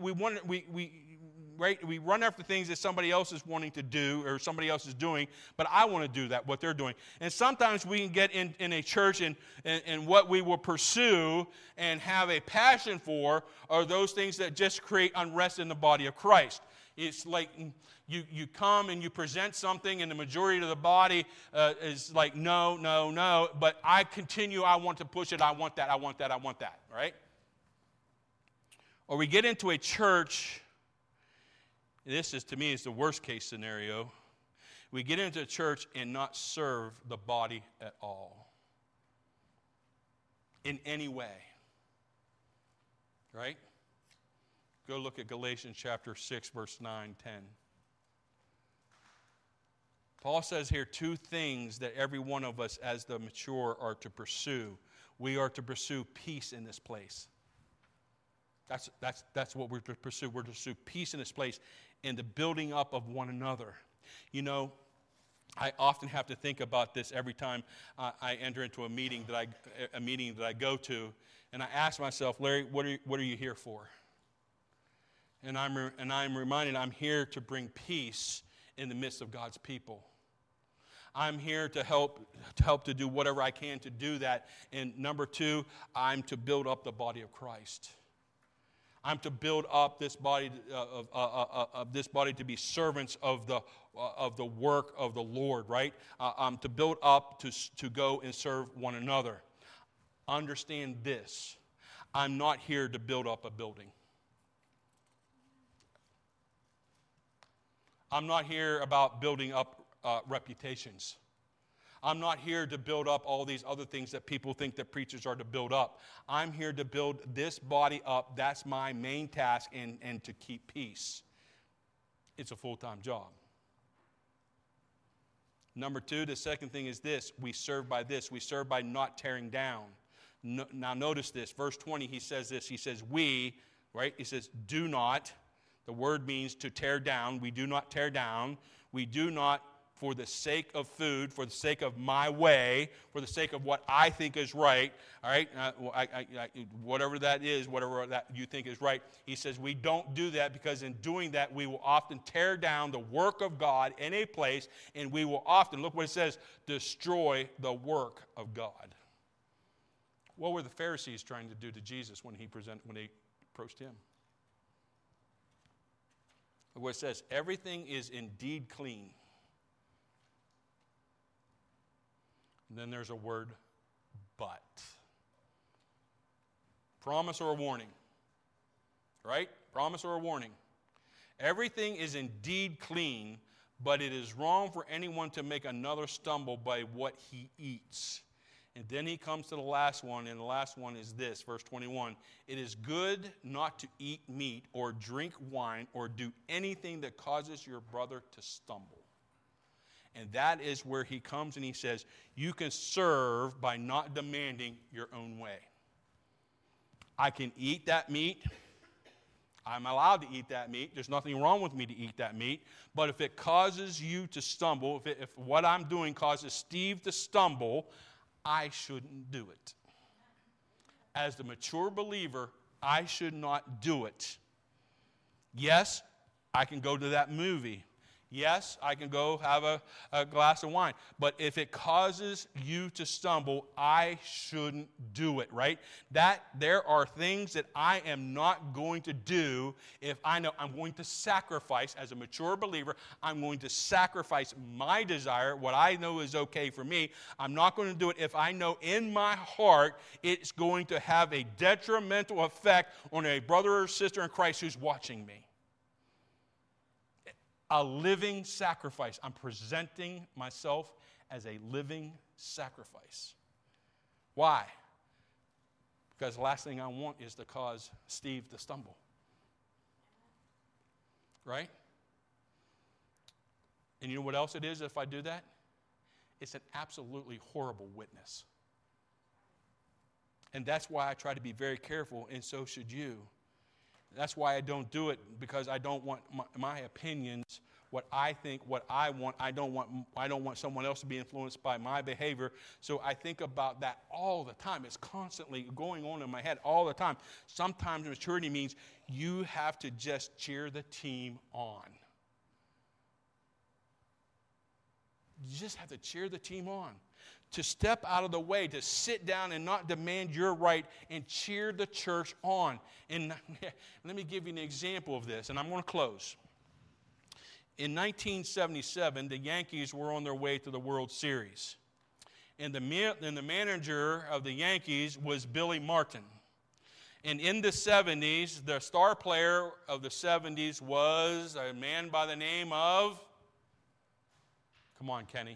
run after things that somebody else is wanting to do or somebody else is doing, but I want to do that, what they're doing. And sometimes we can get in a church and what we will pursue and have a passion for are those things that just create unrest in the body of Christ. It's like you come and you present something and the majority of the body is like, no, but I continue, I want to push it, I want that, right? Or we get into a church, this is, to me, is the worst case scenario. We get into a church and not serve the body at all. In any way. Right? Go look at Galatians chapter 6, verse 9, 10. Paul says here 2 things that every one of us as the mature are to pursue. We are to pursue peace in this place. That's what we're to pursue. We're to pursue peace in this place and the building up of one another. You know, I often have to think about this every time I enter into a meeting that I go to, and I ask myself, Larry, what are you here for? And I'm reminded I'm here to bring peace in the midst of God's people. I'm here to help to do whatever I can to do that. And number 2, I'm to build up the body of Christ. I'm to build up this body of this body to be servants of the work of the Lord, right? I'm to build up to go and serve one another. Understand this. I'm not here to build up a building. I'm not here about building up reputations. I'm not here to build up all these other things that people think that preachers are to build up. I'm here to build this body up. That's my main task, and to keep peace. It's a full-time job. Number 2, the second thing is this. We serve by this. We serve by not tearing down. No, now notice this. Verse 20, he says this. He says, we, right? He says, do not. The word means to tear down. We do not tear down. We do not, for the sake of food, for the sake of my way, for the sake of what I think is right, all right, whatever that is, whatever that you think is right. He says we don't do that, because in doing that we will often tear down the work of God in a place, and we will often, look what it says, destroy the work of God. What were the Pharisees trying to do to Jesus when they approached him? Look what it says, everything is indeed clean. And then there's a word, but. Promise or a warning. Right? Promise or a warning. Everything is indeed clean, but it is wrong for anyone to make another stumble by what he eats. And then he comes to the last one, and the last one is this, verse 21. It is good not to eat meat or drink wine or do anything that causes your brother to stumble. And that is where he comes and he says, you can serve by not demanding your own way. I can eat that meat. I'm allowed to eat that meat. There's nothing wrong with me to eat that meat. But if it causes you to stumble, if what I'm doing causes Steve to stumble, I shouldn't do it. As the mature believer, I should not do it. Yes, I can go to that movie. Yes, I can go have a glass of wine. But if it causes you to stumble, I shouldn't do it, right? There are things that I am not going to do if I know I'm going to sacrifice. As a mature believer, I'm going to sacrifice my desire, what I know is okay for me. I'm not going to do it if I know in my heart it's going to have a detrimental effect on a brother or sister in Christ who's watching me. A living sacrifice. I'm presenting myself as a living sacrifice. Why? Because the last thing I want is to cause Steve to stumble. Right? And you know what else it is if I do that? It's an absolutely horrible witness. And that's why I try to be very careful, and so should you. That's why I don't do it, because I don't want my opinions, what I think, what I want. I don't want someone else to be influenced by my behavior. So I think about that all the time. It's constantly going on in my head all the time. Sometimes maturity means you have to just cheer the team on. You just have to cheer the team on. To step out of the way, to sit down and not demand your right, and cheer the church on. And let me give you an example of this, and I'm going to close. In 1977, the Yankees were on their way to the World Series. And the manager of the Yankees was Billy Martin. And in the 70s, the star player of the 70s was a man by the name of, come on, Kenny.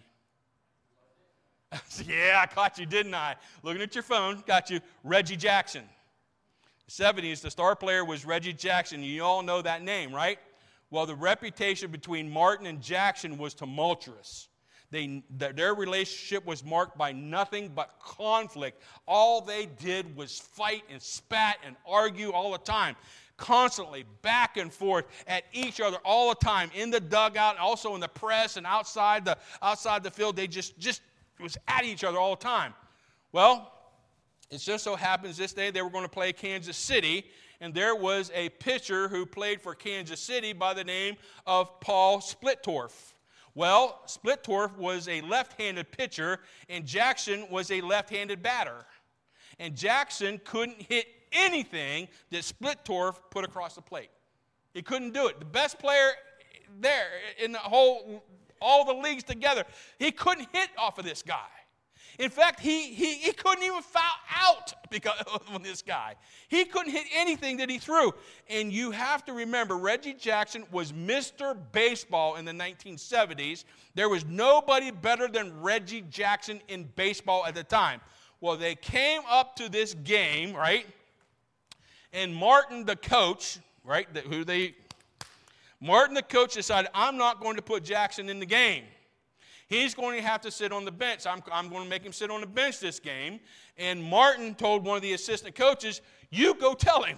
Yeah, I caught you, didn't I? Looking at your phone, got you. Reggie Jackson. The 70s, the star player was Reggie Jackson. You all know that name, right? Well, the reputation between Martin and Jackson was tumultuous. Their relationship was marked by nothing but conflict. All they did was fight and spat and argue all the time. Constantly back and forth at each other all the time. In the dugout, also in the press and outside the field, they just was at each other all the time. Well, it just so happens this day they were going to play Kansas City, and there was a pitcher who played for Kansas City by the name of Paul Splittorff. Well, Splittorff was a left-handed pitcher, and Jackson was a left-handed batter. And Jackson couldn't hit anything that Splittorff put across the plate. He couldn't do it. The best player there in the all the leagues together, he couldn't hit off of this guy. In fact, he couldn't even foul out because of this guy. He couldn't hit anything that he threw. And you have to remember, Reggie Jackson was Mr. Baseball in the 1970s. There was nobody better than Reggie Jackson in baseball at the time. Well, they came up to this game, right? And Martin, the coach, right, Martin, the coach, decided, I'm not going to put Jackson in the game. He's going to have to sit on the bench. I'm going to make him sit on the bench this game. And Martin told one of the assistant coaches, you go tell him.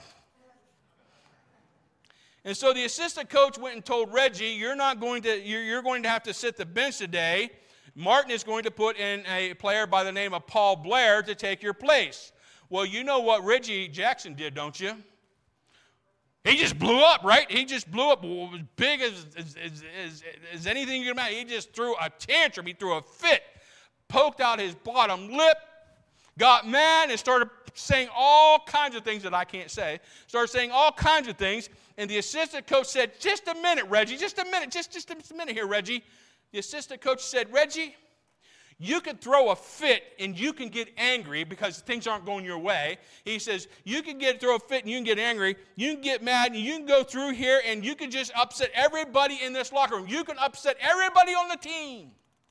And so the assistant coach went and told Reggie, you're going to have to sit the bench today. Martin is going to put in a player by the name of Paul Blair to take your place. Well, you know what Reggie Jackson did, don't you? He just blew up, right? He just blew up as big as anything you can imagine. He just threw a tantrum. He threw a fit, poked out his bottom lip, got mad, and started saying all kinds of things that I can't say. Started saying all kinds of things. And the assistant coach said, just a minute, Reggie, just a minute, just a minute here, Reggie. The assistant coach said, Reggie, you can throw a fit and you can get angry because things aren't going your way. He says, you can throw a fit and you can get angry. You can get mad and you can go through here and you can just upset everybody in this locker room. You can upset everybody on the team.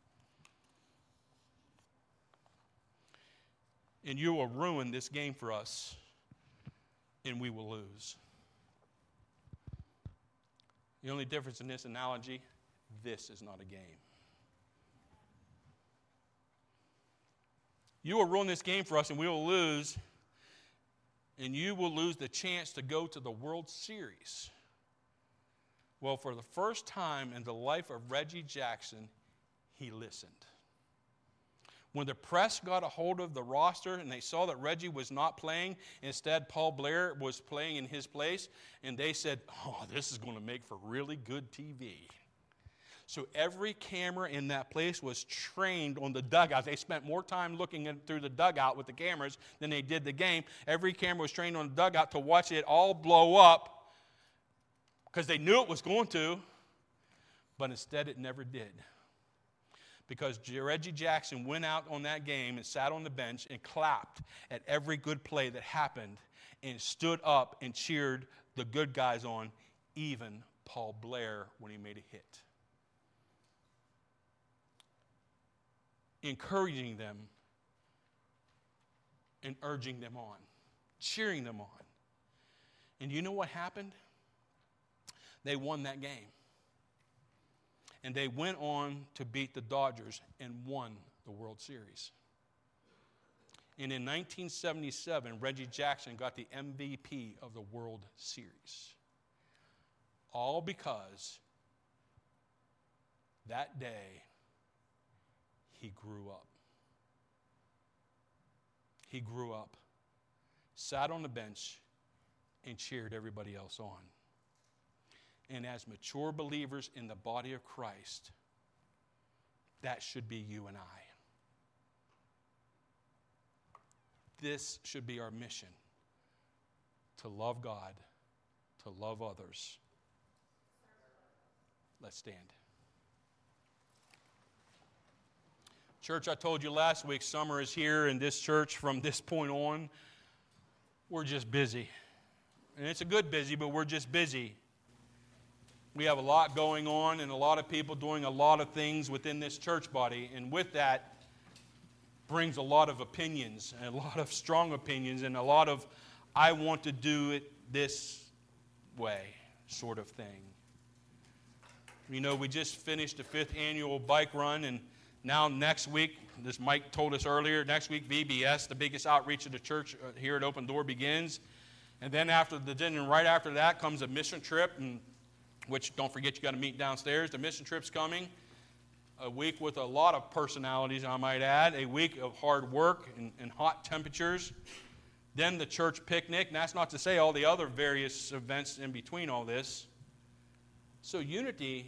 And you will ruin this game for us and we will lose. The only difference in this analogy, this is not a game. You will ruin this game for us and we will lose, and you will lose the chance to go to the World Series. Well, for the first time in the life of Reggie Jackson, he listened. When the press got a hold of the roster and they saw that Reggie was not playing, instead Paul Blair was playing in his place, and they said, oh, this is going to make for really good TV. So every camera in that place was trained on the dugout. They spent more time looking through the dugout with the cameras than they did the game. Every camera was trained on the dugout to watch it all blow up because they knew it was going to, but instead it never did. Because Reggie Jackson went out on that game and sat on the bench and clapped at every good play that happened and stood up and cheered the good guys on, even Paul Blair when he made a hit. Encouraging them and urging them on, cheering them on. And you know what happened? They won that game. And they went on to beat the Dodgers and won the World Series. And in 1977, Reggie Jackson got the MVP of the World Series. All because that day, he grew up. He grew up, sat on the bench, and cheered everybody else on. And as mature believers in the body of Christ, that should be you and I. This should be our mission, to love God, to love others. Let's stand. Church, I told you last week, summer is here in this church. From this point on, we're just busy. And it's a good busy, but we're just busy. We have a lot going on and a lot of people doing a lot of things within this church body. And with that brings a lot of opinions, and a lot of strong opinions, and a lot of, I want to do it this way sort of thing. You know, we just finished the 5th annual bike run, and now next week, this Mike told us earlier, next week VBS, the biggest outreach of the church here at Open Door, begins. And then right after that comes a mission trip, and which don't forget you got to meet downstairs. The mission trip's coming. A week with a lot of personalities, I might add. A week of hard work and hot temperatures. Then the church picnic. And that's not to say all the other various events in between all this. So unity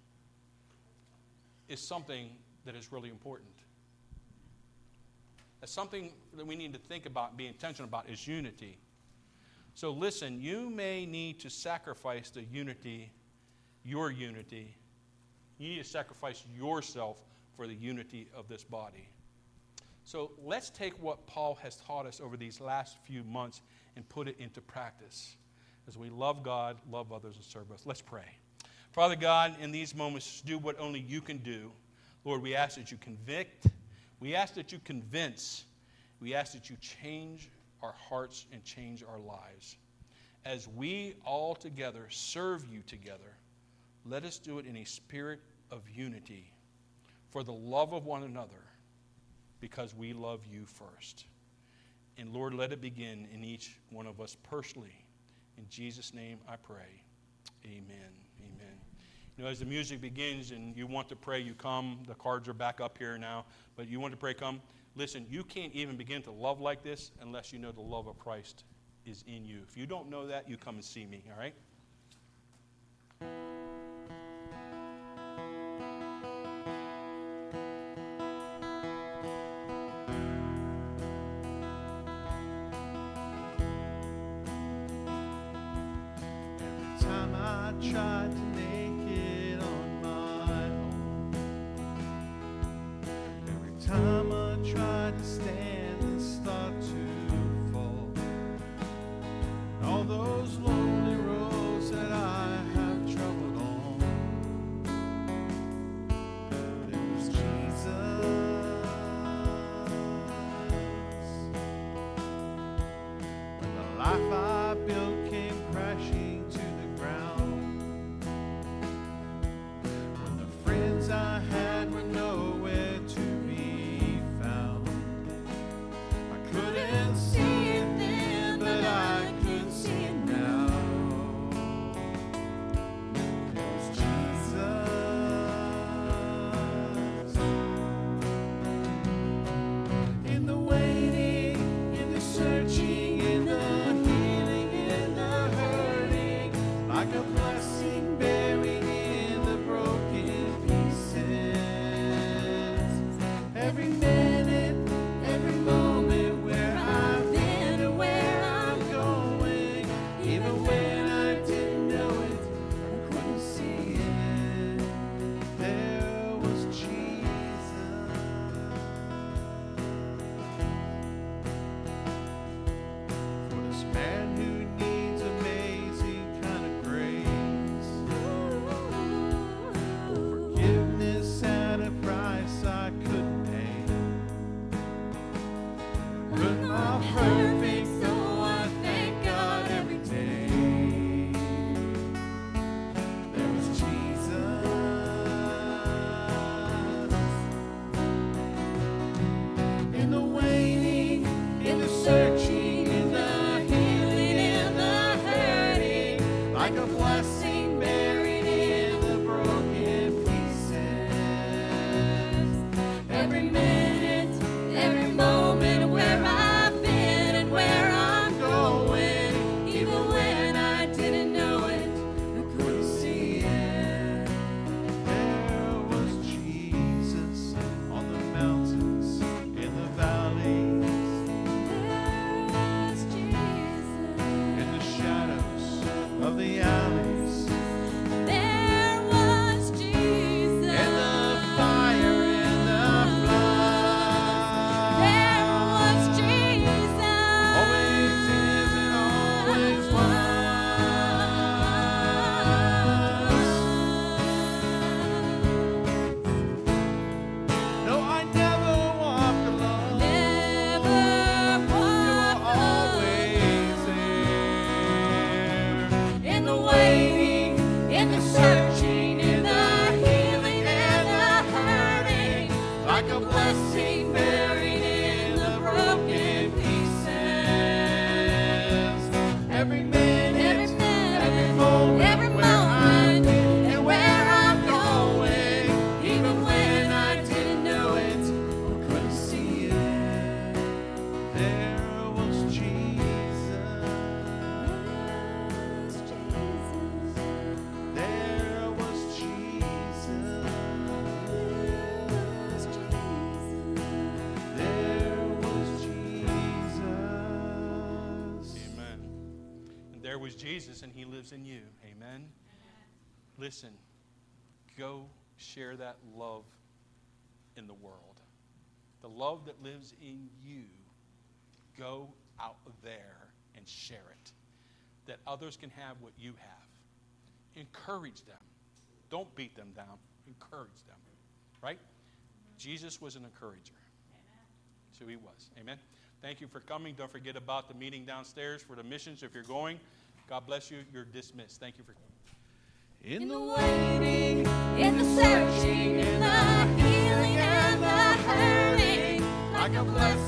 is something that is really important. That's something that we need to think about and be intentional about, is unity. So listen, you may need to sacrifice the unity, your unity. You need to sacrifice yourself for the unity of this body. So let's take what Paul has taught us over these last few months and put it into practice as we love God, love others, and serve us. Let's pray. Father God, in these moments, do what only you can do. Lord, we ask that you convict. We ask that you convince. We ask that you change our hearts and change our lives. As we all together serve you together, let us do it in a spirit of unity for the love of one another, because we love you first. And Lord, let it begin in each one of us personally. In Jesus' name I pray. Amen. Amen. You know, as the music begins and you want to pray, you come. The cards are back up here now. But you want to pray, come. Listen, you can't even begin to love like this unless you know the love of Christ is in you. If you don't know that, you come and see me, all right? Tried to make it on my own. Every time I tried to stand and start to fall, all those lonely roads that I have traveled on, it was Jesus. When the life I built came crashing to the ground, I had were nowhere to be found. I couldn't see it then, but I could see it now. It was Jesus. In the waiting, in the searching, in the healing, in the hurting, like a blessing buried in the broken pieces. is Jesus, and he lives in you. Amen? Listen, go share that love in the world. The love that lives in you, go out there and share it, that others can have what you have. Encourage them. Don't beat them down. Encourage them. Right? Jesus was an encourager. So he was. Amen? Thank you for coming. Don't forget about the meeting downstairs for the missions if you're going. God bless you. You're dismissed. Thank you for coming. In the waiting, in the searching, in the healing and the hurting, like a blessing.